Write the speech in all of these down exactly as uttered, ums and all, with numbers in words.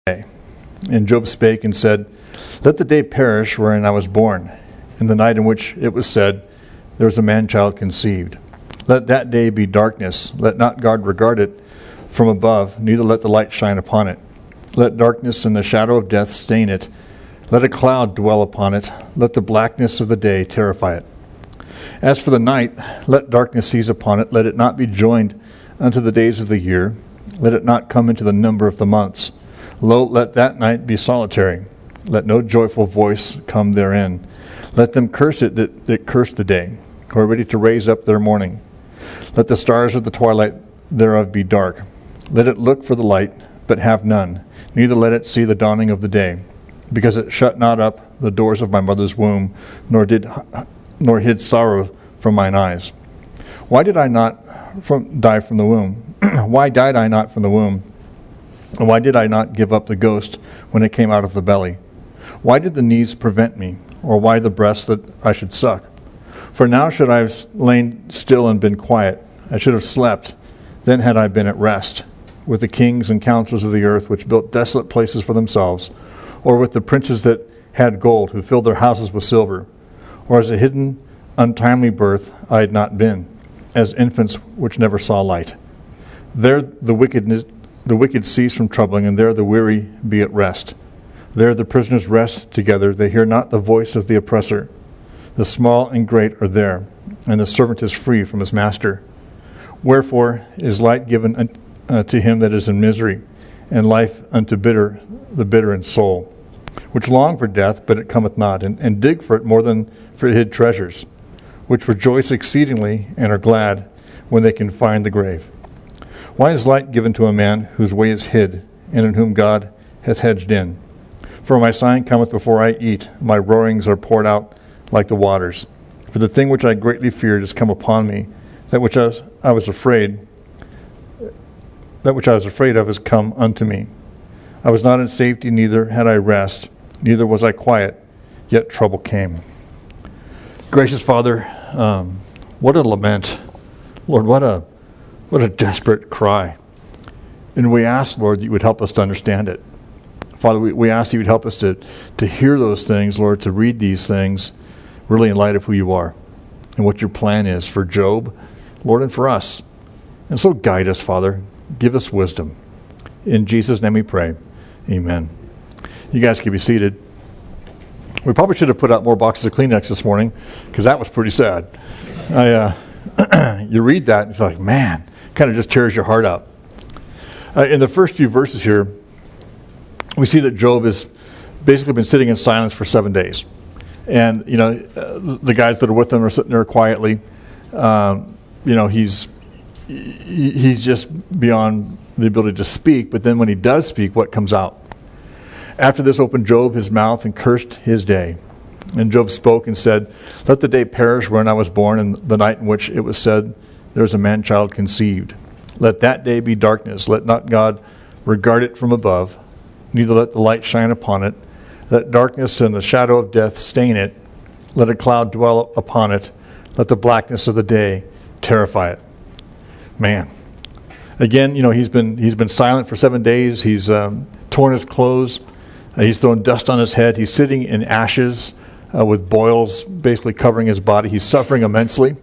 day. And Job spake and said, Let the day perish wherein I was born, and the night in which it was said, There was a man-child conceived. Let that day be darkness. Let not God regard it from above, neither let the light shine upon it. Let darkness and the shadow of death stain it. Let a cloud dwell upon it. Let the blackness of the day terrify it. As for the night, let darkness seize upon it. Let it not be joined unto the days of the year. Let it not come into the number of the months. Lo, let that night be solitary. Let no joyful voice come therein. Let them curse it that, that curse the day, who are ready to raise up their mourning. Let the stars of the twilight thereof be dark. Let it look for the light, but have none. Neither let it see the dawning of the day. Because it shut not up the doors of my mother's womb, nor did nor hid sorrow from mine eyes. Why did I not from, die from the womb? Why died I not from the womb? And why did I not give up the ghost when it came out of the belly? Why did the knees prevent me, or why the breast that I should suck? For now should I have lain still and been quiet. I should have slept. Then had I been at rest, with the kings and counselors of the earth, which built desolate places for themselves, or with the princes that had gold, who filled their houses with silver. Or as a hidden, untimely birth I had not been, as infants which never saw light. There the wickedness The wicked cease from troubling, and there the weary be at rest. There the prisoners rest together. They hear not the voice of the oppressor. The small and great are there, and the servant is free from his master. Wherefore is light given uh, to him that is in misery, and life unto bitter the bitter in soul, which long for death, but it cometh not, and, and dig for it more than for hid treasures, which rejoice exceedingly and are glad when they can find the grave. Why is light given to a man whose way is hid, and in whom God hath hedged in? For my sign cometh before I eat, my roarings are poured out like the waters. For the thing which I greatly feared is come upon me, that which I was, I was afraid, that which I was afraid of is come unto me. I was not in safety, neither had I rest, neither was I quiet, yet trouble came. Gracious Father, um, what a lament. Lord, what a What a desperate cry. And we ask, Lord, that you would help us to understand it. Father, we, we ask that you would help us to, to hear those things, Lord, to read these things really in light of who you are and what your plan is for Job, Lord, and for us. And so guide us, Father. Give us wisdom. In Jesus' name we pray. Amen. You guys can be seated. We probably should have put out more boxes of Kleenex this morning, because that was pretty sad. I, uh, you read that, and it's like, man, kind of just tears your heart out. Uh, in the first few verses here, we see that Job has basically been sitting in silence for seven days. And, you know, uh, the guys that are with him are sitting there quietly. Um, you know, he's he's just beyond the ability to speak. But then when he does speak, what comes out? After this opened Job his mouth and cursed his day. And Job spoke and said, Let the day perish wherein I was born, and the night in which it was said, There is a man-child conceived. Let that day be darkness. Let not God regard it from above, neither let the light shine upon it. Let darkness and the shadow of death stain it. Let a cloud dwell upon it. Let the blackness of the day terrify it. Man. Again, you know, he's been he's been silent for seven days. He's um, torn his clothes. Uh, he's thrown dust on his head. He's sitting in ashes uh, with boils basically covering his body. He's suffering immensely.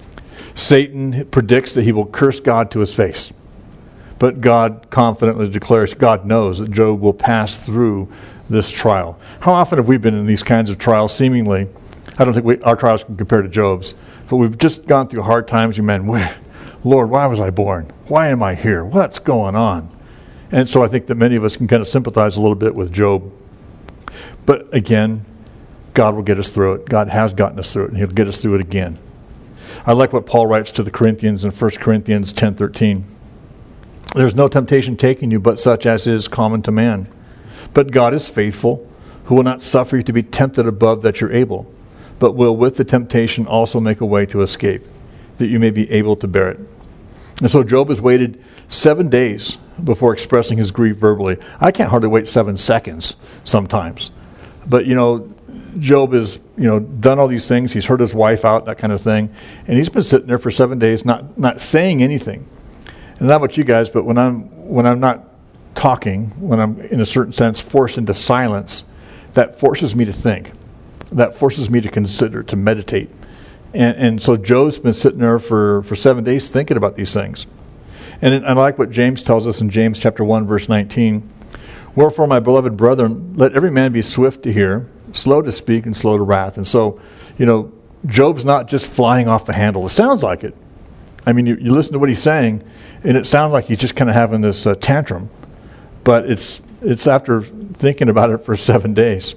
Satan predicts that he will curse God to his face. But God confidently declares, God knows that Job will pass through this trial. How often have we been in these kinds of trials seemingly? I don't think we, our trials can compare to Job's. But we've just gone through hard times. You man, Lord, why was I born? Why am I here? What's going on? And so I think that many of us can kind of sympathize a little bit with Job. But again, God will get us through it. God has gotten us through it, and he'll get us through it again. I like what Paul writes to the Corinthians in First Corinthians ten thirteen. There's no temptation taking you but such as is common to man. But God is faithful, who will not suffer you to be tempted above that you're able, but will with the temptation also make a way to escape, that you may be able to bear it. And so Job has waited seven days before expressing his grief verbally. I can't hardly wait seven seconds sometimes. But, you know, Job has, you know, done all these things. He's heard his wife out, that kind of thing. And he's been sitting there for seven days not, not saying anything. And not about you guys, but when I'm when I'm not talking, when I'm in a certain sense forced into silence, that forces me to think. That forces me to consider, to meditate. And, and so Job's been sitting there for, for seven days thinking about these things. And it, I like what James tells us in James chapter one, verse nineteen. Wherefore, my beloved brethren, let every man be swift to hear, slow to speak, and slow to wrath. And so, you know, Job's not just flying off the handle. It sounds like it. I mean, you, you listen to what he's saying, and it sounds like he's just kind of having this uh, tantrum. But it's it's after thinking about it for seven days.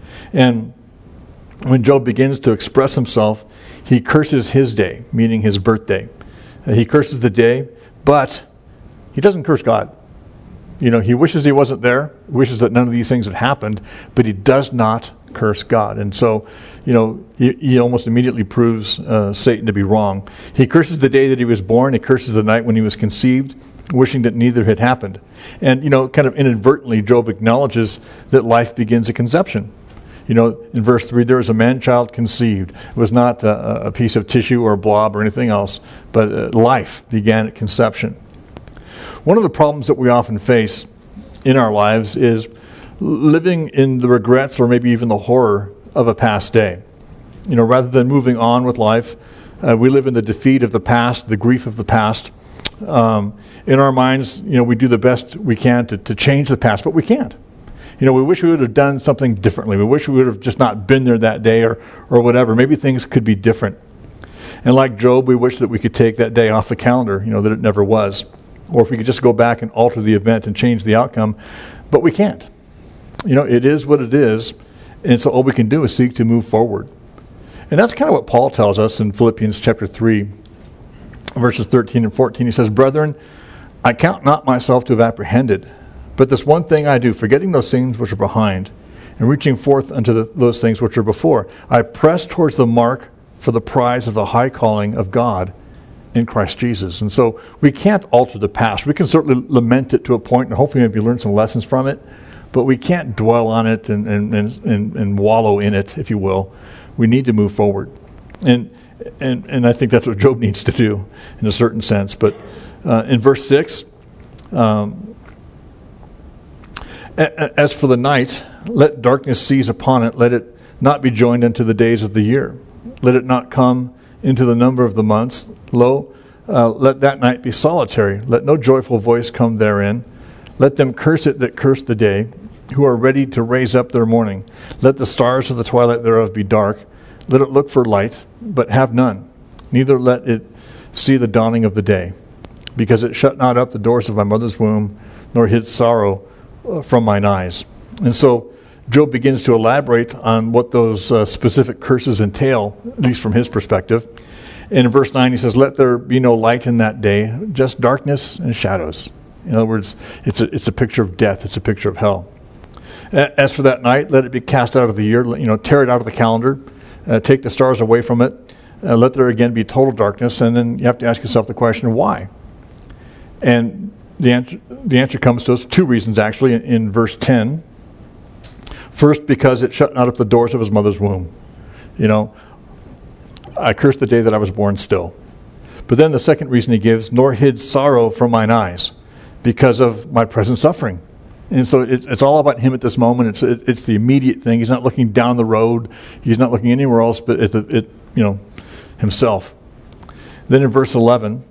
And when Job begins to express himself, he curses his day, meaning his birthday. Uh, he curses the day, but he doesn't curse God. You know, he wishes he wasn't there, wishes that none of these things had happened, but he does not curse God. And so, you know, he, he almost immediately proves uh, Satan to be wrong. He curses the day that he was born. He curses the night when he was conceived, wishing that neither had happened. And, you know, kind of inadvertently, Job acknowledges that life begins at conception. You know, in verse three, there was a man-child conceived. It was not a, a piece of tissue or a blob or anything else, but uh, life began at conception. One of the problems that we often face in our lives is living in the regrets or maybe even the horror of a past day. You know, rather than moving on with life, uh, we live in the defeat of the past, the grief of the past. Um, in our minds, you know, we do the best we can to, to change the past, but we can't. You know, we wish we would have done something differently. We wish we would have just not been there that day or, or whatever. Maybe things could be different. And like Job, we wish that we could take that day off the calendar, you know, that it never was. Or if we could just go back and alter the event and change the outcome. But we can't. You know, it is what it is. And so all we can do is seek to move forward. And that's kind of what Paul tells us in Philippians chapter three, verses thirteen and fourteen. He says, Brethren, I count not myself to have apprehended, but this one thing I do, forgetting those things which are behind, and reaching forth unto the, those things which are before, I press towards the mark for the prize of the high calling of God in Christ Jesus. And so we can't alter the past. We can certainly lament it to a point and hopefully maybe learn some lessons from it, but we can't dwell on it and, and, and, and wallow in it, if you will. We need to move forward. And and and I think that's what Job needs to do in a certain sense. But uh, in verse six, um, as for the night, let darkness seize upon it. Let it not be joined unto the days of the year. Let it not come into the number of the months. Lo, uh, let that night be solitary. Let no joyful voice come therein. Let them curse it that curse the day, who are ready to raise up their mourning. Let the stars of the twilight thereof be dark. Let it look for light, but have none. Neither let it see the dawning of the day. Because it shut not up the doors of my mother's womb, nor hid sorrow from mine eyes. And so Job begins to elaborate on what those uh, specific curses entail, at least from his perspective. And in verse nine he says, let there be no light in that day, just darkness and shadows. In other words, it's a, it's a picture of death. It's a picture of hell. As for that night, let it be cast out of the year, you know, tear it out of the calendar, uh, take the stars away from it, uh, let there again be total darkness. And then you have to ask yourself the question, why? And the answer, the answer comes to us two reasons, actually, in, in verse ten. First, because it shut not up the doors of his mother's womb. You know, I curse the day that I was born still. But then the second reason he gives, nor hid sorrow from mine eyes, because of my present suffering. And so it's, it's all about him at this moment. It's it, it's the immediate thing. He's not looking down the road. He's not looking anywhere else but at the, it, you know, himself. Then in verse eleven,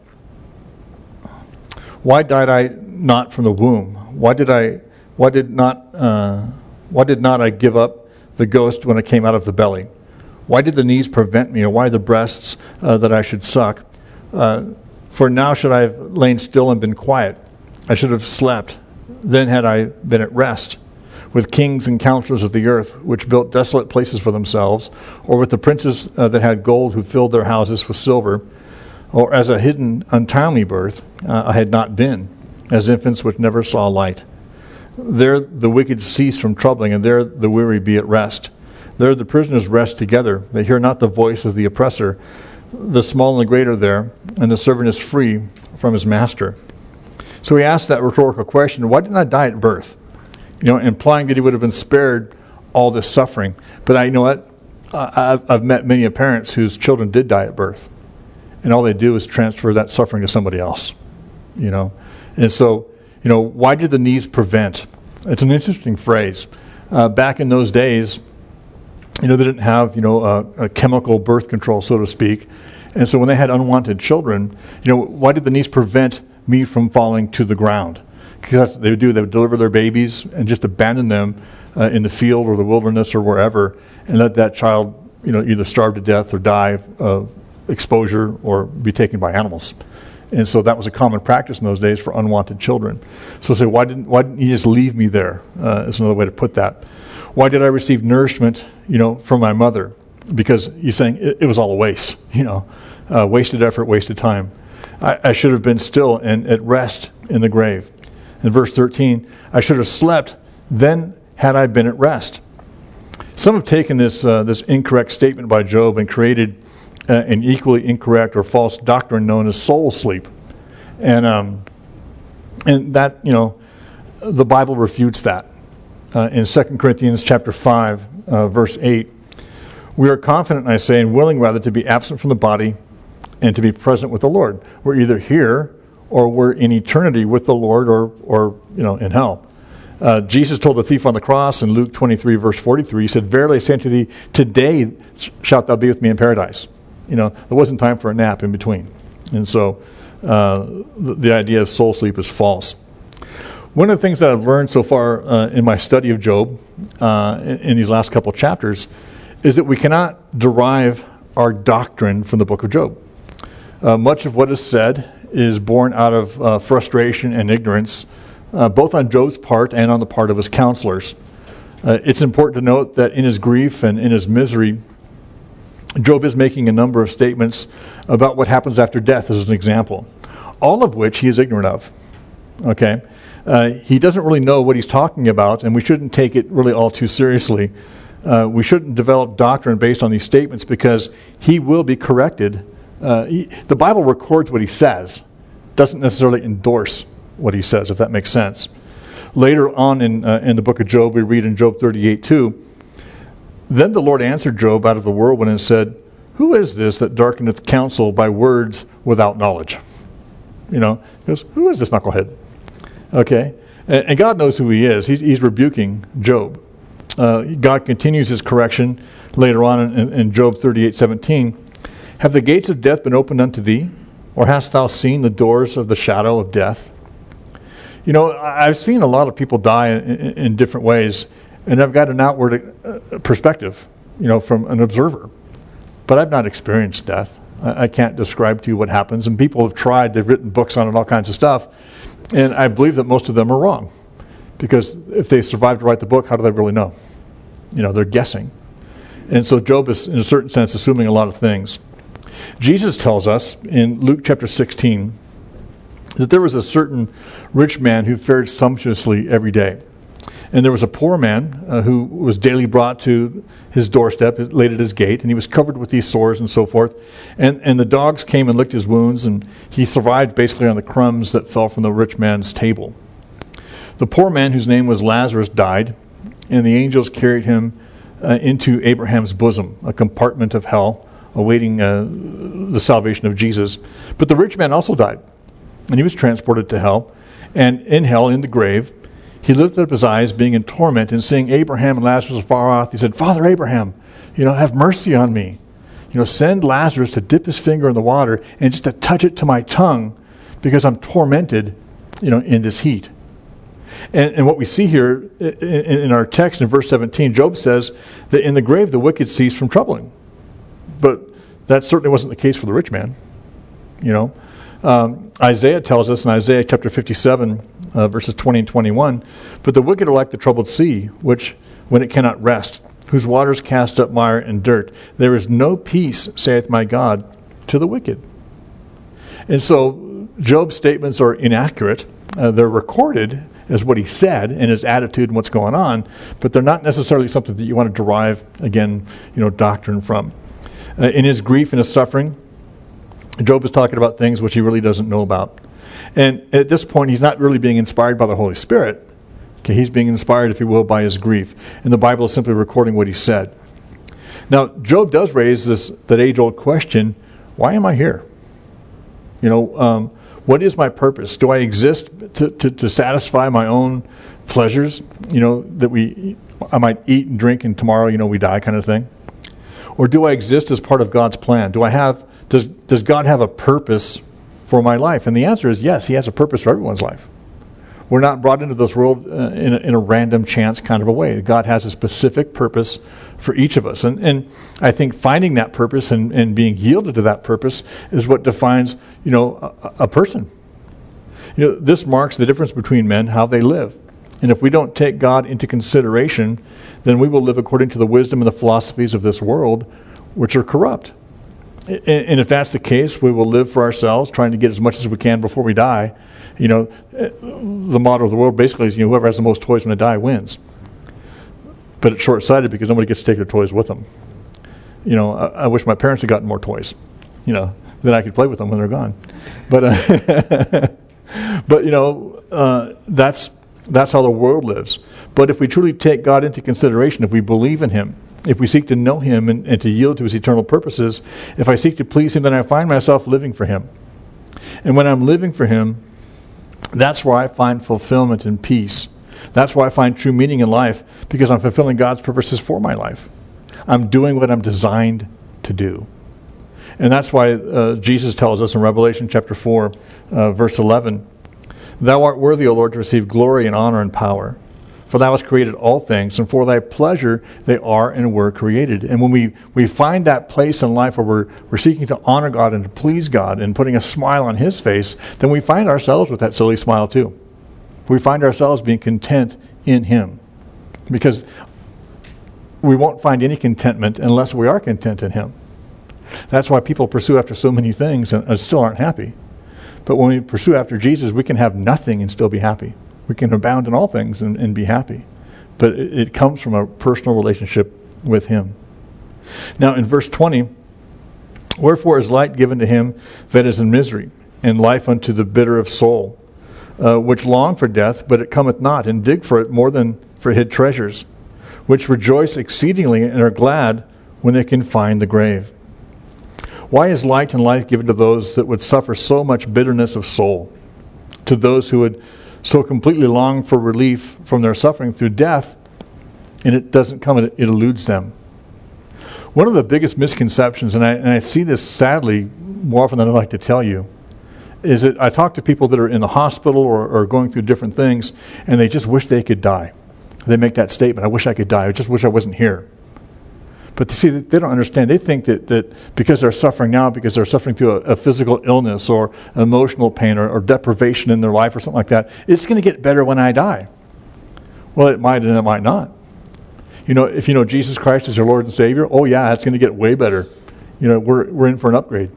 why died I not from the womb? Why did I? Why did not? Uh, why did not I give up the ghost when I came out of the belly? Why did the knees prevent me, or why the breasts uh, that I should suck? Uh, for now should I have lain still and been quiet. I should have slept. Then had I been at rest, with kings and counselors of the earth, which built desolate places for themselves, or with the princes uh, that had gold, who filled their houses with silver, or as a hidden, untimely birth, uh, I had not been, as infants which never saw light. There the wicked cease from troubling, and there the weary be at rest. There the prisoners rest together. They hear not the voice of the oppressor. The small and the great are there, and the servant is free from his master. So he asked that rhetorical question, why didn't I die at birth? You know, implying that he would have been spared all this suffering. But I you know what? I've, I've met many parents whose children did die at birth. And all they do is transfer that suffering to somebody else. You know, and so you know, why did the knees prevent? It's an interesting phrase. Uh, back in those days, you know, they didn't have, you know, a, a chemical birth control, so to speak. And so when they had unwanted children, you know, why did the knees prevent me from falling to the ground? Because that's what they would do. They would deliver their babies and just abandon them uh, in the field or the wilderness or wherever, and let that child, you know, either starve to death or die of exposure or be taken by animals. And so that was a common practice in those days for unwanted children. So say, why didn't why didn't you just leave me there? Uh, is another way to put that. Why did I receive nourishment, you know, from my mother? Because he's saying it, it was all a waste, you know, uh, wasted effort, wasted time. I, I should have been still and at rest in the grave. In verse thirteen, I should have slept, then had I been at rest. Some have taken this uh, this incorrect statement by Job and created uh, an equally incorrect or false doctrine known as soul sleep. And um, and that, you know, the Bible refutes that. Uh, in Second Corinthians chapter five, uh, verse eight, we are confident, I say, and willing rather to be absent from the body and to be present with the Lord. We're either here or we're in eternity with the Lord, or, or you know, in hell. Uh, Jesus told the thief on the cross in Luke twenty-three, verse forty-three, he said, verily I say unto thee, today shalt thou be with me in paradise. You know, there wasn't time for a nap in between. And so uh, the, the idea of soul sleep is false. One of the things that I've learned so far uh, in my study of Job uh, in, in these last couple chapters is that we cannot derive our doctrine from the book of Job. Uh, much of what is said is born out of uh, frustration and ignorance, uh, both on Job's part and on the part of his counselors. Uh, it's important to note that in his grief and in his misery, Job is making a number of statements about what happens after death as an example, all of which he is ignorant of. Okay? Uh, he doesn't really know what he's talking about, and we shouldn't take it really all too seriously. Uh, we shouldn't develop doctrine based on these statements because he will be corrected. Uh, he, the Bible records what he says, doesn't necessarily endorse what he says, if that makes sense. Later on in, uh, in the book of Job, we read in Job thirty-eight two, then the Lord answered Job out of the whirlwind and said, who is this that darkeneth counsel by words without knowledge? You know, he goes, who is this knucklehead? Okay, and, and God knows who he is. He's, he's rebuking Job. Uh, God continues his correction later on in, in Job thirty-eight seventeen. Have the gates of death been opened unto thee? Or hast thou seen the doors of the shadow of death? You know, I've seen a lot of people die in, in, in different ways, and I've got an outward uh, perspective, you know, from an observer. But I've not experienced death. I, I can't describe to you what happens, and people have tried, they've written books on it, all kinds of stuff, and I believe that most of them are wrong. Because if they survive to write the book, how do they really know? You know, they're guessing. And so Job is, in a certain sense, assuming a lot of things. Jesus tells us in Luke chapter sixteen that there was a certain rich man who fared sumptuously every day. And there was a poor man uh, who was daily brought to his doorstep, laid at his gate, and he was covered with these sores and so forth. And, and the dogs came and licked his wounds, and he survived basically on the crumbs that fell from the rich man's table. The poor man, whose name was Lazarus, died, and the angels carried him uh, into Abraham's bosom, a compartment of hell, awaiting uh, the salvation of Jesus. But the rich man also died, and he was transported to hell. And in hell, in the grave, he lifted up his eyes, being in torment, and seeing Abraham and Lazarus afar off, he said, Father Abraham, you know, have mercy on me. You know, send Lazarus to dip his finger in the water and just to touch it to my tongue, because I'm tormented, you know, in this heat. And, and what we see here in, in our text in verse seventeen, Job says that in the grave the wicked cease from troubling. But that certainly wasn't the case for the rich man. You know, um, Isaiah tells us in Isaiah chapter fifty-seven, uh, verses twenty and twenty-one, but the wicked are like the troubled sea, which when it cannot rest, whose waters cast up mire and dirt. There is no peace, saith my God, to the wicked. And so Job's statements are inaccurate. Uh, they're recorded as what he said and his attitude and what's going on, but they're not necessarily something that you want to derive, again, you know, doctrine from. Uh, in his grief and his suffering, Job is talking about things which he really doesn't know about. And at this point, he's not really being inspired by the Holy Spirit. Okay, he's being inspired, if you will, by his grief. And the Bible is simply recording what he said. Now, Job does raise this that age-old question, why am I here? You know, um, What is my purpose? Do I exist to, to, to satisfy my own pleasures? You know, that we, I might eat and drink and tomorrow, you know, we die kind of thing? Or do I exist as part of God's plan? Do I have, does, does God have a purpose for my life? And the answer is yes, he has a purpose for everyone's life. We're not brought into this world uh, in, a, in a random chance kind of a way. God has a specific purpose for each of us. And, and I think finding that purpose and, and being yielded to that purpose is what defines, you know, a, a person. You know, this marks the difference between men, how they live. And if we don't take God into consideration, then we will live according to the wisdom and the philosophies of this world, which are corrupt. And, and if that's the case, we will live for ourselves, trying to get as much as we can before we die. You know, the motto of the world basically is, you know, whoever has the most toys when they die wins. But it's short-sighted because nobody gets to take their toys with them. You know, I, I wish my parents had gotten more toys, you know, then I could play with them when they're gone. But, uh, but you know, uh, that's that's how the world lives. But if we truly take God into consideration, if we believe in him, if we seek to know him and, and to yield to his eternal purposes, if I seek to please him, then I find myself living for him. And when I'm living for him, that's where I find fulfillment and peace. That's why I find true meaning in life, because I'm fulfilling God's purposes for my life. I'm doing what I'm designed to do. And that's why uh, Jesus tells us in Revelation chapter four, uh, verse eleven, "Thou art worthy, O Lord, to receive glory and honor and power. For thou hast created all things, and for thy pleasure they are and were created." And when we, we find that place in life where we're, we're seeking to honor God and to please God and putting a smile on his face, then we find ourselves with that silly smile too. We find ourselves being content in him. Because we won't find any contentment unless we are content in him. That's why people pursue after so many things and, and still aren't happy. But when we pursue after Jesus, we can have nothing and still be happy. We can abound in all things and, and be happy. But it, it comes from a personal relationship with him. Now in verse twenty, "Wherefore is light given to him that is in misery, and life unto the bitter of soul, uh, which long for death, but it cometh not, and dig for it more than for hid treasures, which rejoice exceedingly and are glad when they can find the grave." Why is light and life given to those that would suffer so much bitterness of soul? To those who would so completely long for relief from their suffering through death, and it doesn't come, it, it eludes them. One of the biggest misconceptions, and I, and I see this sadly more often than I'd like to tell you, is that I talk to people that are in the hospital or, or going through different things, and they just wish they could die. They make that statement, "I wish I could die, I just wish I wasn't here." But see, they don't understand. They think that, that because they're suffering now, because they're suffering through a, a physical illness or emotional pain or, or deprivation in their life or something like that, it's going to get better when I die. Well, it might and it might not. You know, if you know Jesus Christ as your Lord and Savior, oh yeah, it's going to get way better. You know, we're we're in for an upgrade.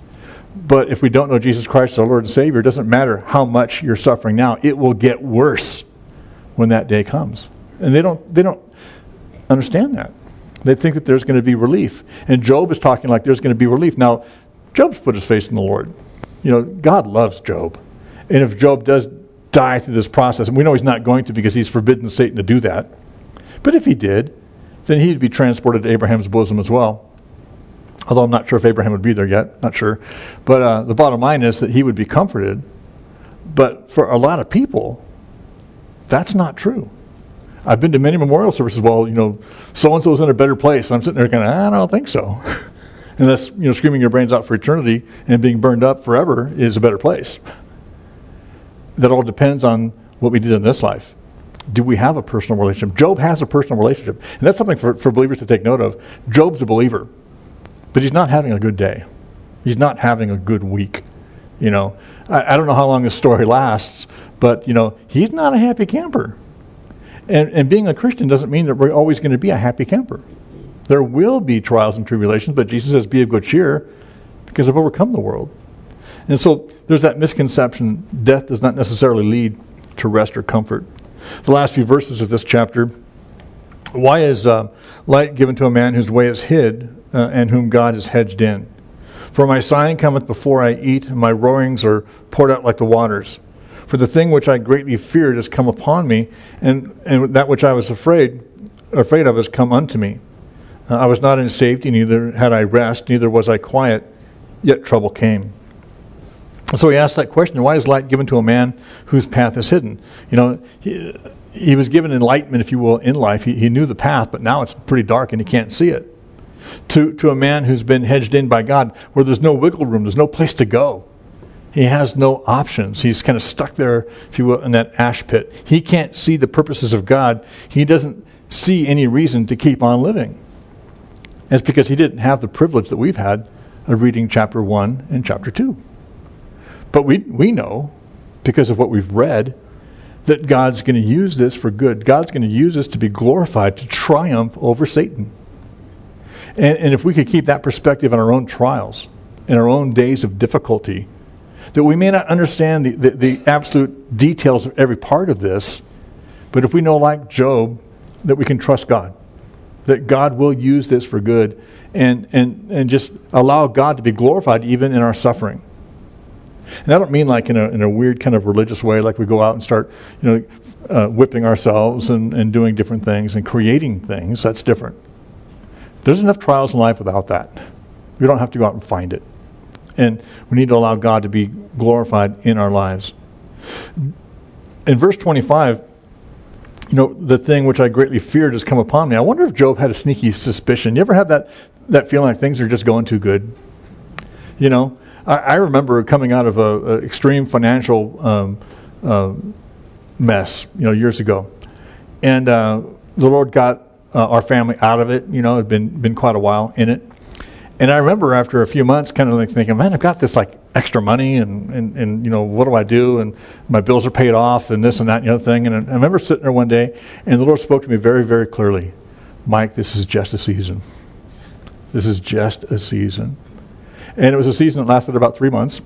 But if we don't know Jesus Christ as our Lord and Savior, it doesn't matter how much you're suffering now. It will get worse when that day comes. And they don't they don't understand that. They think that there's going to be relief. And Job is talking like there's going to be relief. Now, Job's put his faith in the Lord. You know, God loves Job. And if Job does die through this process, and we know he's not going to because he's forbidden Satan to do that. But if he did, then he'd be transported to Abraham's bosom as well. Although I'm not sure if Abraham would be there yet. Not sure. But uh, the bottom line is that he would be comforted. But for a lot of people, that's not true. I've been to many memorial services. Well, you know, so-and-so's in a better place. I'm sitting there going, I don't think so. Unless, you know, screaming your brains out for eternity and being burned up forever is a better place. That all depends on what we did in this life. Do we have a personal relationship? Job has a personal relationship. And that's something for, for believers to take note of. Job's a believer. But he's not having a good day. He's not having a good week. You know, I, I don't know how long this story lasts, but, you know, he's not a happy camper. And, and being a Christian doesn't mean that we're always going to be a happy camper. There will be trials and tribulations, but Jesus says, be of good cheer because I've overcome the world. And so there's that misconception, death does not necessarily lead to rest or comfort. The last few verses of this chapter, why is uh, light given to a man whose way is hid uh, and whom God has hedged in? For my sighing cometh before I eat, and my roarings are poured out like the waters. For the thing which I greatly feared has come upon me, and, and that which I was afraid afraid of has come unto me. Uh, I was not in safety, neither had I rest, neither was I quiet, yet trouble came. So he asked that question, why is light given to a man whose path is hidden? You know, he, he was given enlightenment, if you will, in life. He, he knew the path, but now it's pretty dark and he can't see it. To, to a man who's been hedged in by God, where there's no wiggle room, there's no place to go. He has no options. He's kind of stuck there, if you will, in that ash pit. He can't see the purposes of God. He doesn't see any reason to keep on living. And it's because he didn't have the privilege that we've had of reading chapter one and chapter two. But we we know, because of what we've read, that God's going to use this for good. God's going to use this to be glorified, to triumph over Satan. And, and if we could keep that perspective in our own trials, in our own days of difficulty, that we may not understand the, the, the absolute details of every part of this, but if we know, like Job, that we can trust God, that God will use this for good, and, and, and just allow God to be glorified even in our suffering. And I don't mean like in a in a weird kind of religious way, like we go out and start, you know, uh, whipping ourselves and, and doing different things and creating things. That's different. There's enough trials in life without that. We don't have to go out and find it. And we need to allow God to be glorified in our lives. In verse twenty-five, you know, the thing which I greatly feared has come upon me. I wonder if Job had a sneaky suspicion. You ever have that, that feeling like things are just going too good? You know? I remember coming out of a, a extreme financial um, uh, mess, you know, years ago, and uh, the Lord got uh, our family out of it. You know, it had been been quite a while in it, and I remember after a few months, kind of like thinking, "Man, I've got this like extra money, and and, and you know, what do I do? And my bills are paid off, and this and that, and the other thing." And I remember sitting there one day, and the Lord spoke to me very, very clearly, "Mike, this is just a season. This is just a season." And it was a season that lasted about three months.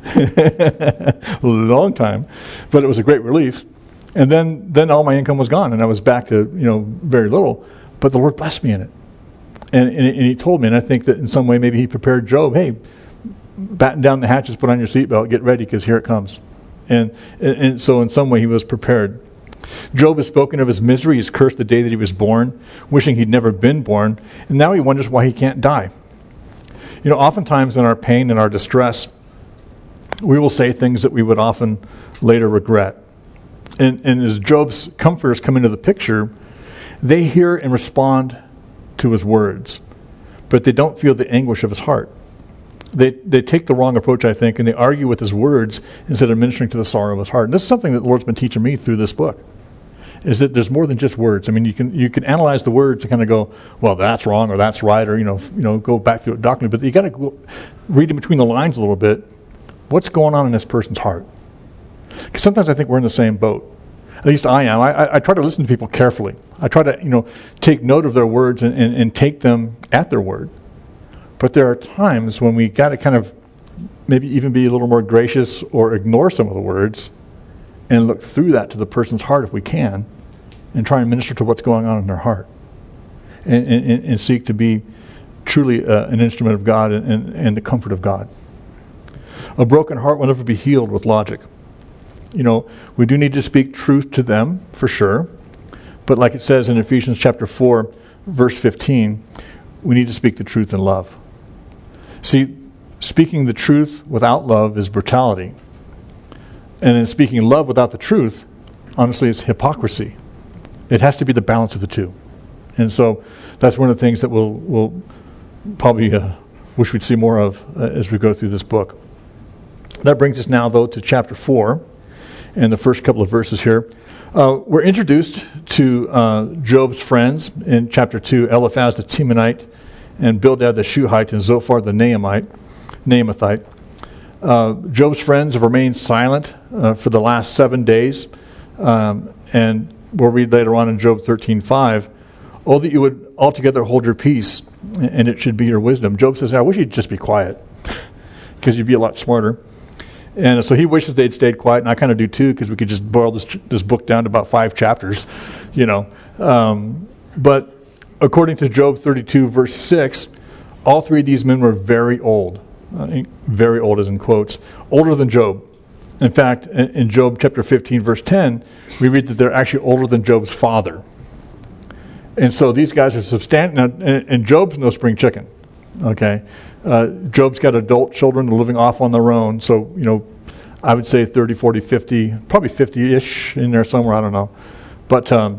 A long time. But it was a great relief. And then, then all my income was gone, and I was back to, you know, very little. But the Lord blessed me in it. And, and, and he told me, and I think that in some way maybe he prepared Job, hey, batten down the hatches, put on your seatbelt, get ready, because here it comes. And, and, and so in some way he was prepared. Job has spoken of his misery. He's cursed the day that he was born, wishing he'd never been born. And now he wonders why he can't die. You know, oftentimes in our pain and our distress, we will say things that we would often later regret. And, and as Job's comforters come into the picture, they hear and respond to his words, but they don't feel the anguish of his heart. They they take the wrong approach, I think, and they argue with his words instead of ministering to the sorrow of his heart. And this is something that the Lord's been teaching me through this book, is that there's more than just words. I mean, you can you can analyze the words and kind of go, well, that's wrong or that's right, or you know, you know, go back through it doctrinally. But you got to read in between the lines a little bit. What's going on in this person's heart? Because sometimes I think we're in the same boat. At least I am. I, I, I try to listen to people carefully. I try to you know take note of their words and, and, and take them at their word. But there are times when we got to kind of maybe even be a little more gracious or ignore some of the words and look through that to the person's heart if we can, and try and minister to what's going on in their heart, and, and, and seek to be truly uh, an instrument of God and, and, and the comfort of God. A broken heart will never be healed with logic. You know, we do need to speak truth to them, for sure, but like it says in Ephesians chapter four, verse fifteen, we need to speak the truth in love. See, speaking the truth without love is brutality. And in speaking love without the truth, honestly, it's hypocrisy. It has to be the balance of the two. And so that's one of the things that we'll, we'll probably uh, wish we'd see more of uh, as we go through this book. That brings us now, though, to chapter four and the first couple of verses here. Uh, we're introduced to uh, Job's friends in chapter two, Eliphaz the Temanite, and Bildad the Shuhite, and Zophar the Naamite, Naamathite. Uh, Job's friends have remained silent uh, for the last seven days. Um, and we'll read later on in Job thirteen five, "Oh, that you would altogether hold your peace, and it should be your wisdom." Job says, "I wish you'd just be quiet, because you'd be a lot smarter." And so he wishes they'd stayed quiet, and I kind of do too, because we could just boil this this book down to about five chapters, you know. Um, but according to Job thirty-two, verse six, all three of these men were very old. Uh, very old as in quotes, older than Job. In fact, in Job chapter fifteen, verse ten, we read that they're actually older than Job's father. And so these guys are substantial. And, and Job's no spring chicken. Okay, uh, Job's got adult children living off on their own. So you know, I would say thirty, forty, fifty, probably fifty-ish in there somewhere, I don't know. But, um,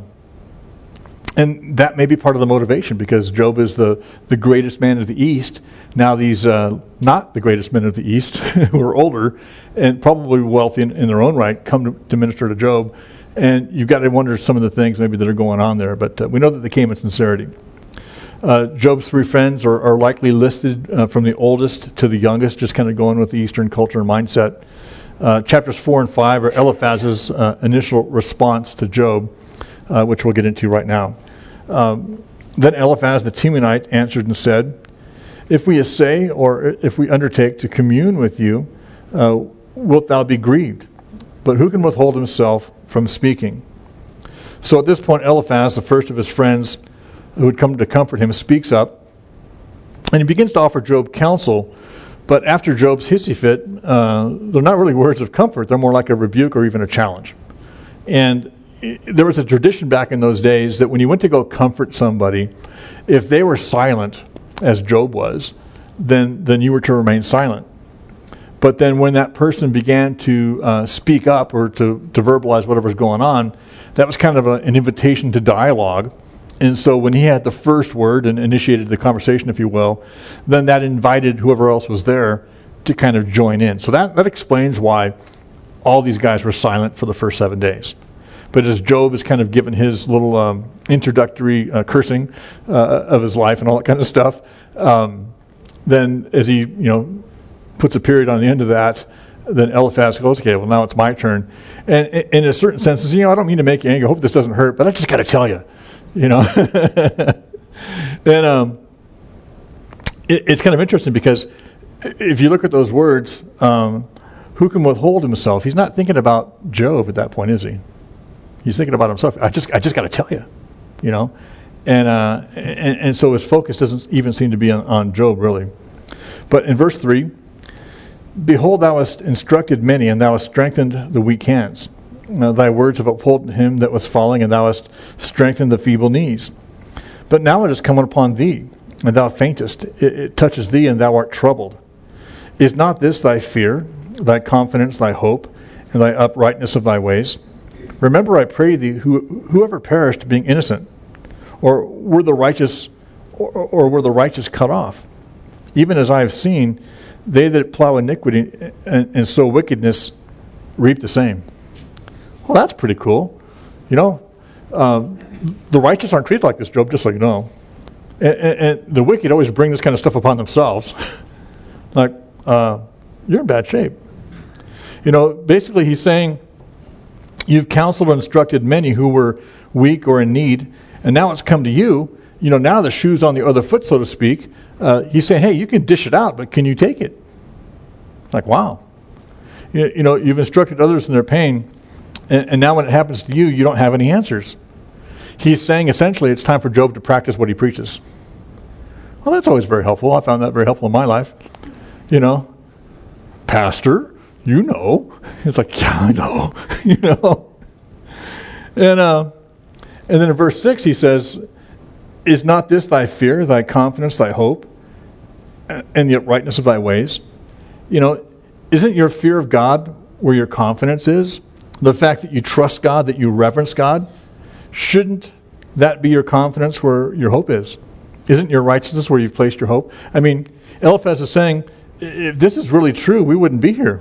and that may be part of the motivation, because Job is the, the greatest man of the East. Now these uh, not the greatest men of the East, who are older and probably wealthy in, in their own right, come to, to minister to Job. And you've got to wonder some of the things maybe that are going on there. But uh, we know that they came in sincerity. Uh, Job's three friends are, are likely listed uh, from the oldest to the youngest, just kind of going with the Eastern culture and mindset. Uh, chapters four and five are Eliphaz's uh, initial response to Job, uh, which we'll get into right now. Um, then Eliphaz the Temanite answered and said, if we essay, or if we undertake to commune with you, uh, wilt thou be grieved? But who can withhold himself from speaking? So at this point, Eliphaz, the first of his friends who had come to comfort him, speaks up, and he begins to offer Job counsel. But after Job's hissy fit, uh, they're not really words of comfort. They're more like a rebuke or even a challenge. And there was a tradition back in those days that when you went to go comfort somebody, if they were silent, as Job was, then then you were to remain silent. But then when that person began to uh, speak up or to, to verbalize whatever's going on, that was kind of a, an invitation to dialogue. And so when he had the first word and initiated the conversation, if you will, then that invited whoever else was there to kind of join in. So that, that explains why all these guys were silent for the first seven days. But as Job is kind of given his little um, introductory uh, cursing uh, of his life and all that kind of stuff, um, then as he, you know, puts a period on the end of that, then Eliphaz goes, okay, well, now it's my turn. And in a certain sense, says, you know, I don't mean to make you angry. I hope this doesn't hurt, but I just got to tell you, you know. And um, it, it's kind of interesting because if you look at those words, um, who can withhold himself? He's not thinking about Job at that point, is he? He's thinking about himself. I just, I just got to tell you, you know, and, uh, and and so his focus doesn't even seem to be on, on Job really. But in verse three, behold, thou hast instructed many, and thou hast strengthened the weak hands. Now, thy words have upholden him that was falling, and thou hast strengthened the feeble knees. But now it is come upon thee, and thou faintest. It, it touches thee, and thou art troubled. Is not this thy fear, thy confidence, thy hope, and thy uprightness of thy ways? Remember, I pray thee, who, whoever perished being innocent, or were the righteous, or, or were the righteous cut off? Even as I have seen, they that plow iniquity and, and sow wickedness reap the same. Well, that's pretty cool. You know, um, the righteous aren't treated like this, Job, just so you know. And, and, and the wicked always bring this kind of stuff upon themselves. Like, uh, you're in bad shape. You know, basically he's saying, you've counseled and instructed many who were weak or in need, and now it's come to you. You know, now the shoe's on the other foot, so to speak. Uh, he's saying, hey, you can dish it out, but can you take it? Like, wow. You, you know, you've instructed others in their pain, and, and now when it happens to you, you don't have any answers. He's saying, essentially, it's time for Job to practice what he preaches. Well, that's always very helpful. I found that very helpful in my life. You know, Pastor, you know. It's like, yeah, I know. You know. And uh, and then in verse six he says, is not this thy fear, thy confidence, thy hope, and the uprightness of thy ways? You know, isn't your fear of God where your confidence is? The fact that you trust God, that you reverence God? Shouldn't that be your confidence where your hope is? Isn't your righteousness where you've placed your hope? I mean, Eliphaz is saying, if this is really true, we wouldn't be here.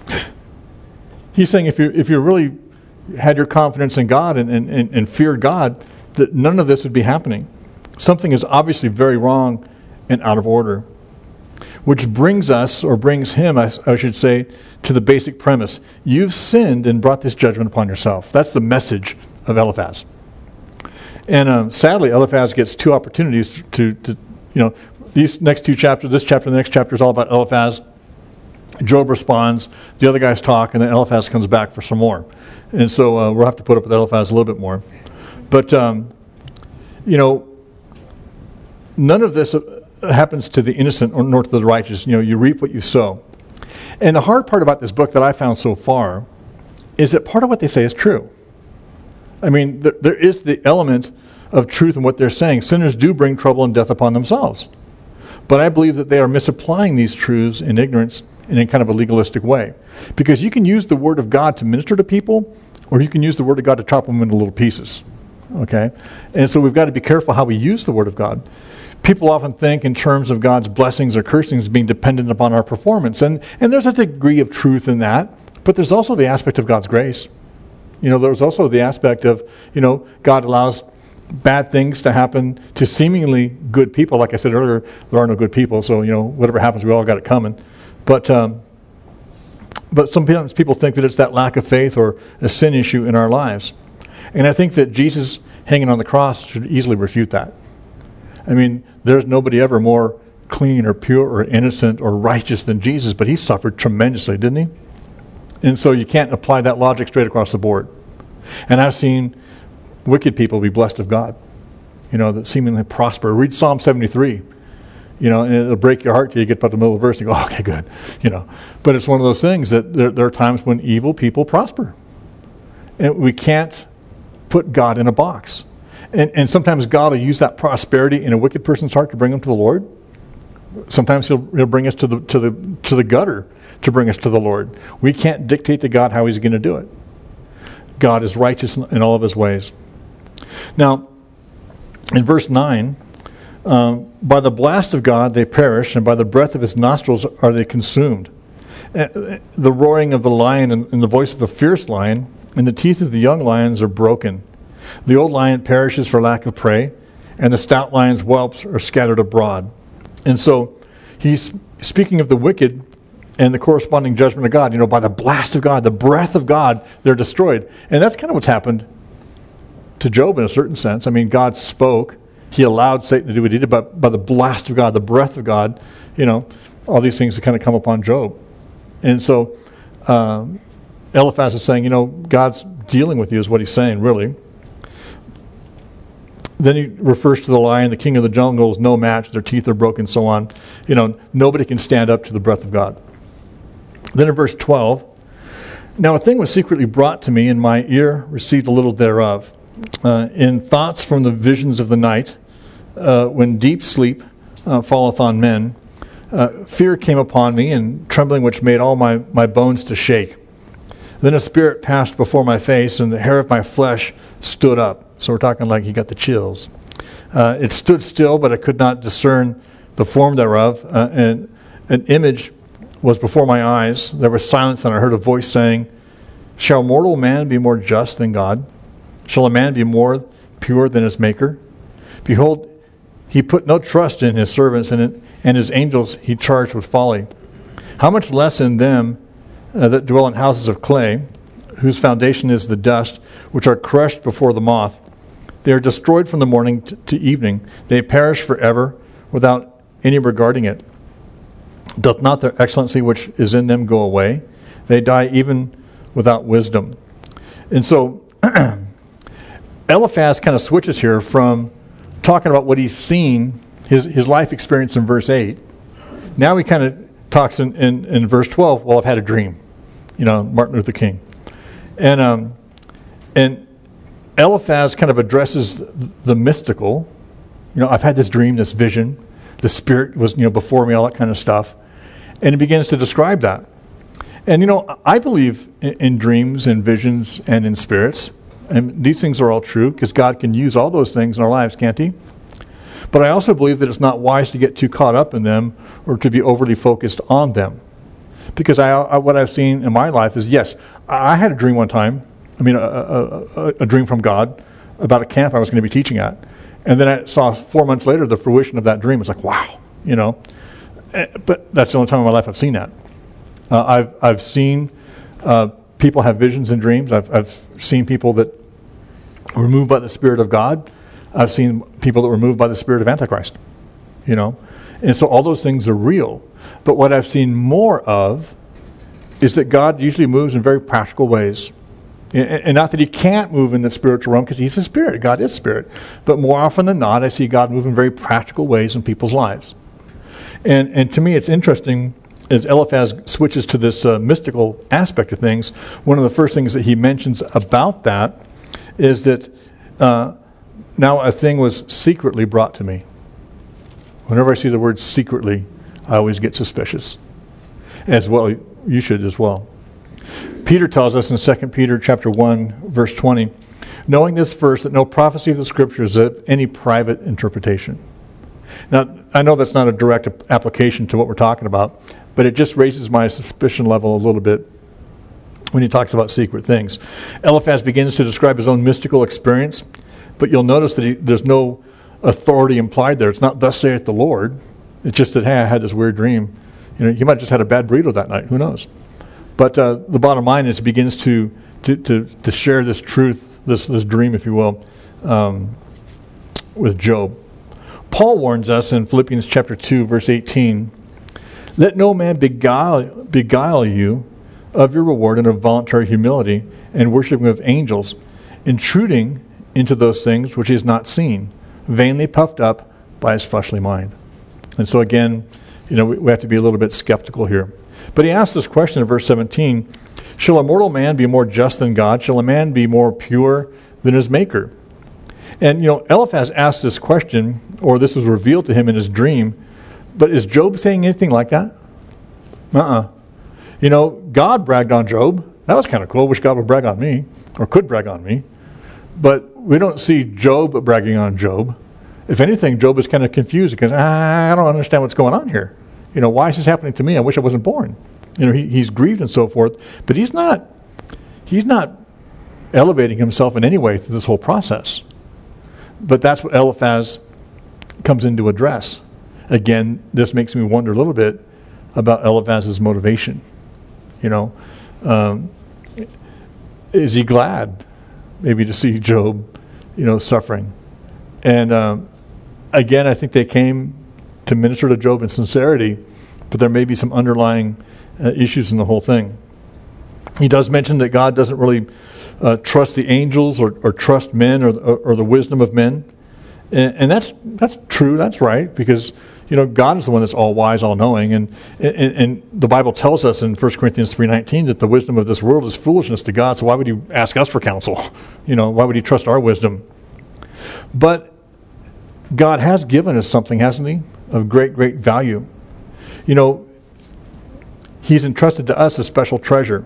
He's saying if you if you really had your confidence in God and, and, and, and feared God, that none of this would be happening. Something is obviously very wrong and out of order. Which brings us, or brings him, I, I should say, to the basic premise. You've sinned and brought this judgment upon yourself. That's the message of Eliphaz. And um, sadly, Eliphaz gets two opportunities to, to, you know, these next two chapters, this chapter and the next chapter is all about Eliphaz. Job responds, the other guys talk, and then Eliphaz comes back for some more. And so uh, we'll have to put up with Eliphaz a little bit more. But, um, you know, none of this happens to the innocent or nor to the righteous. You know, you reap what you sow. And the hard part about this book that I found so far is that part of what they say is true. I mean, th- there is the element of truth in what they're saying. Sinners do bring trouble and death upon themselves. But I believe that they are misapplying these truths in ignorance and in kind of a legalistic way. Because you can use the Word of God to minister to people, or you can use the Word of God to chop them into little pieces. Okay? And so we've got to be careful how we use the Word of God. People often think in terms of God's blessings or cursings being dependent upon our performance. And, and there's a degree of truth in that, but there's also the aspect of God's grace. You know, there's also the aspect of, you know, God allows bad things to happen to seemingly good people. Like I said earlier, there are no good people, so, you know, whatever happens, we all got it coming. But um, but sometimes people think that it's that lack of faith or a sin issue in our lives. And I think that Jesus hanging on the cross should easily refute that. I mean, there's nobody ever more clean or pure or innocent or righteous than Jesus, but he suffered tremendously, didn't he? And so you can't apply that logic straight across the board. And I've seen wicked people be blessed of God, you know, that seemingly prosper. Read Psalm seventy-three, you know, and it'll break your heart till you get to the middle of the verse and you go, okay, good, you know. But it's one of those things that there, there are times when evil people prosper. And we can't put God in a box. And, and sometimes God will use that prosperity in a wicked person's heart to bring them to the Lord. Sometimes he'll, he'll bring us to the to the to the gutter to bring us to the Lord. We can't dictate to God how he's going to do it. God is righteous in, in all of his ways. Now, in verse nine, um, by the blast of God they perish, and by the breath of his nostrils are they consumed. Uh, the roaring of the lion and, and the voice of the fierce lion, and the teeth of the young lions are broken. The old lion perishes for lack of prey, and the stout lion's whelps are scattered abroad. And so he's speaking of the wicked and the corresponding judgment of God. You know, by the blast of God, the breath of God, they're destroyed. And that's kind of what's happened to Job in a certain sense. I mean, God spoke. He allowed Satan to do what he did, but by the blast of God, the breath of God, you know, all these things have kind of come upon Job. And so um, Eliphaz is saying, you know, God's dealing with you is what he's saying, really. Then he refers to the lion, the king of the jungle is no match, their teeth are broken, so on. You know, nobody can stand up to the breath of God. Then in verse twelve, now a thing was secretly brought to me, and my ear received a little thereof. Uh, in thoughts from the visions of the night, uh, when deep sleep uh, falleth on men, uh, fear came upon me, and trembling which made all my, my bones to shake. Then a spirit passed before my face, and the hair of my flesh stood up. So we're talking like he got the chills. Uh, it stood still, but I could not discern the form thereof. Uh, and an image was before my eyes. There was silence, and I heard a voice saying, shall mortal man be more just than God? Shall a man be more pure than his maker? Behold, he put no trust in his servants, and, in, and his angels he charged with folly. How much less in them uh, that dwell in houses of clay, whose foundation is the dust, which are crushed before the moth. They are destroyed from the morning t- to evening. They perish forever without any regarding it. Doth not their excellency which is in them go away? They die even without wisdom. And so Eliphaz kind of switches here from talking about what he's seen, his, his life experience in verse eight. Now he kind of talks in, in, in verse twelve, well, I've had a dream. You know, Martin Luther King. And um, and Eliphaz kind of addresses the, the mystical. You know, I've had this dream, this vision. The Spirit was, you know, before me, all that kind of stuff. And he begins to describe that. And, you know, I believe in, in dreams and visions and in spirits. And these things are all true because God can use all those things in our lives, can't he? But I also believe that it's not wise to get too caught up in them or to be overly focused on them. Because I, I, what I've seen in my life is, yes, I had a dream one time, I mean, a, a, a, a dream from God about a camp I was going to be teaching at. And then I saw four months later the fruition of that dream. It's like, wow, you know. But that's the only time in my life I've seen that. Uh, I've I've seen uh, people have visions and dreams. I've I've seen people that were moved by the Spirit of God. I've seen people that were moved by the spirit of Antichrist, you know. And so all those things are real. But what I've seen more of is that God usually moves in very practical ways. And not that he can't move in the spiritual realm, because he's a spirit. God is spirit. But more often than not, I see God move in very practical ways in people's lives. And and to me, it's interesting, as Eliphaz switches to this uh, mystical aspect of things, one of the first things that he mentions about that is that uh, now a thing was secretly brought to me. Whenever I see the word secretly, I always get suspicious. as well. You should as well. Peter tells us in Second Peter chapter one, verse twenty, knowing this first, that no prophecy of the Scriptures is of any private interpretation. Now, I know that's not a direct application to what we're talking about, but it just raises my suspicion level a little bit when he talks about secret things. Eliphaz begins to describe his own mystical experience, but you'll notice that he, there's no authority implied there. It's not, thus saith the Lord. It's just that, hey, I had this weird dream. You know, he might have just had a bad burrito that night. Who knows? But uh, the bottom line is he begins to, to, to, to share this truth, this, this dream, if you will, um, with Job. Paul warns us in Philippians chapter two, verse eighteen, let no man beguile, beguile you of your reward and of voluntary humility and worshiping of angels, intruding into those things which he has not seen, vainly puffed up by his fleshly mind. And so again, you know, we, we have to be a little bit skeptical here. But he asks this question in verse seventeen, shall a mortal man be more just than God? Shall a man be more pure than his maker? And, you know, Eliphaz asked this question, or this was revealed to him in his dream, but is Job saying anything like that? Uh-uh. You know, God bragged on Job. That was kind of cool. Wish God would brag on me, or could brag on me. But we don't see Job bragging on Job. If anything, Job is kind of confused because, ah, I don't understand what's going on here. You know, why is this happening to me? I wish I wasn't born. You know, he, he's grieved and so forth. But he's not, he's not elevating himself in any way through this whole process. But that's what Eliphaz comes in to address. Again, this makes me wonder a little bit about Eliphaz's motivation. You know, um, is he glad maybe to see Job, you know, suffering? And um, again, I think they came to minister to Job in sincerity, but there may be some underlying uh, issues in the whole thing. He does mention that God doesn't really uh, trust the angels or, or trust men or, or, or the wisdom of men. And, and that's that's true, that's right, because you know God is the one that's all wise, all knowing, and, and and the Bible tells us in First Corinthians three nineteen that the wisdom of this world is foolishness to God. So why would He ask us for counsel? You know, why would He trust our wisdom? But God has given us something, hasn't He, of great, great value. You know, He's entrusted to us a special treasure.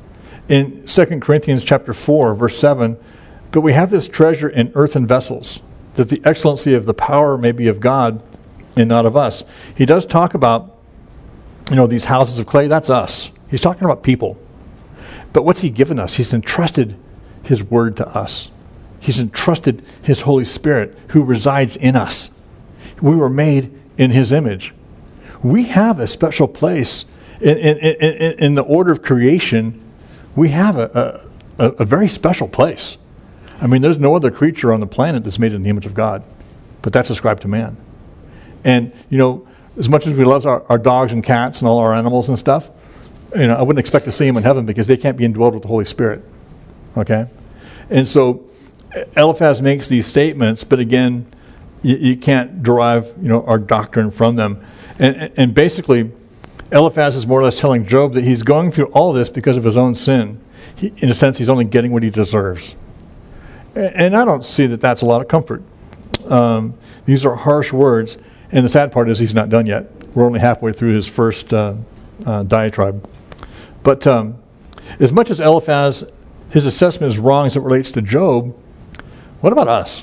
In Second Corinthians chapter four, verse seven, but we have this treasure in earthen vessels, that the excellency of the power may be of God and not of us. He does talk about, you know, these houses of clay. That's us. He's talking about people. But what's He given us? He's entrusted His word to us. He's entrusted His Holy Spirit who resides in us. We were made in His image. We have a special place in, in, in, in the order of creation. We have a, a, a very special place. I mean, there's no other creature on the planet that's made in the image of God, but that's ascribed to man. And, you know, as much as we love our, our dogs and cats and all our animals and stuff, you know, I wouldn't expect to see them in heaven because they can't be indwelled with the Holy Spirit. Okay? And so Eliphaz makes these statements, but again, you, you can't derive, you know, our doctrine from them. And, and basically, Eliphaz is more or less telling Job that he's going through all of this because of his own sin. He, in a sense, he's only getting what he deserves. And I don't see that that's a lot of comfort. Um, these are harsh words, and the sad part is he's not done yet. We're only halfway through his first uh, uh, diatribe. But um, as much as Eliphaz, his assessment is wrong as it relates to Job, what about us?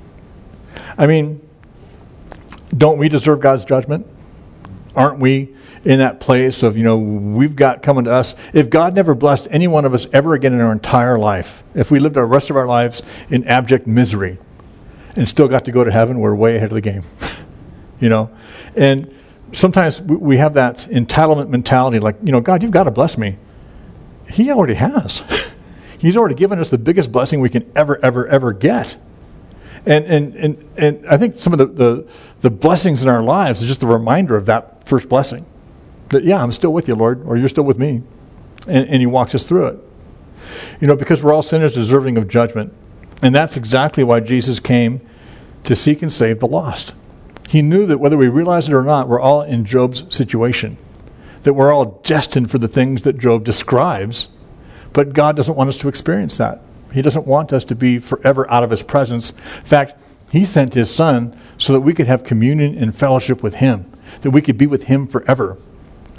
I mean, don't we deserve God's judgment? Aren't we in that place of, you know, we've got coming to us. If God never blessed any one of us ever again in our entire life, if we lived the rest of our lives in abject misery and still got to go to heaven, we're way ahead of the game. You know? And sometimes we have that entitlement mentality like, you know, God, you've got to bless me. He already has. He's already given us the biggest blessing we can ever, ever, ever get. And and and, and I think some of the, the, the blessings in our lives is just a reminder of that first blessing. That, yeah, I'm still with you, Lord, or you're still with me. And, and He walks us through it. You know, because we're all sinners deserving of judgment. And that's exactly why Jesus came to seek and save the lost. He knew that whether we realize it or not, we're all in Job's situation. That we're all destined for the things that Job describes. But God doesn't want us to experience that. He doesn't want us to be forever out of His presence. In fact, He sent His Son so that we could have communion and fellowship with Him. That we could be with Him forever.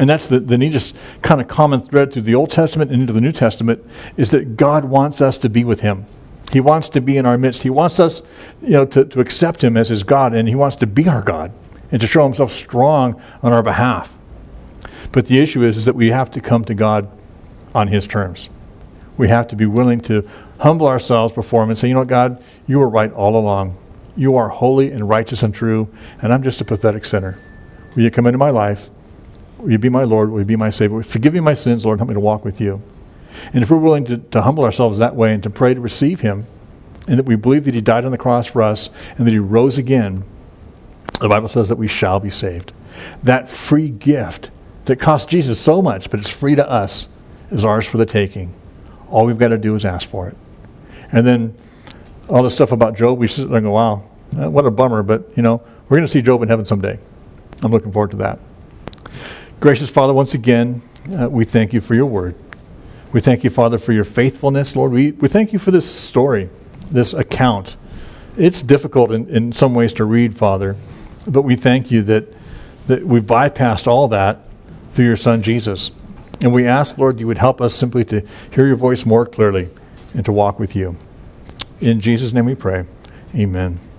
And that's the, the neatest kind of common thread through the Old Testament and into the New Testament, is that God wants us to be with him. He wants to be in our midst. He wants us, you know, to, to accept him as his God, and he wants to be our God and to show himself strong on our behalf. But the issue is, is that we have to come to God on his terms. We have to be willing to humble ourselves before him and say, you know, God, you were right all along. You are holy and righteous and true, and I'm just a pathetic sinner. Will you come into my life? Will you be my Lord? Will you be my Savior? Forgive me my sins, Lord. Help me to walk with you. And if we're willing to, to humble ourselves that way and to pray to receive him, and that we believe that he died on the cross for us and that he rose again, the Bible says that we shall be saved. That free gift that cost Jesus so much, but it's free to us, is ours for the taking. All we've got to do is ask for it. And then all the stuff about Job, we sit there and go, wow, what a bummer. But, you know, we're going to see Job in heaven someday. I'm looking forward to that. Gracious Father, once again, uh, we thank you for your word. We thank you, Father, for your faithfulness, Lord. We, we thank you for this story, this account. It's difficult in, in some ways to read, Father, but we thank you that, that we've bypassed all that through your Son, Jesus. And we ask, Lord, you would help us simply to hear your voice more clearly and to walk with you. In Jesus' name we pray. Amen.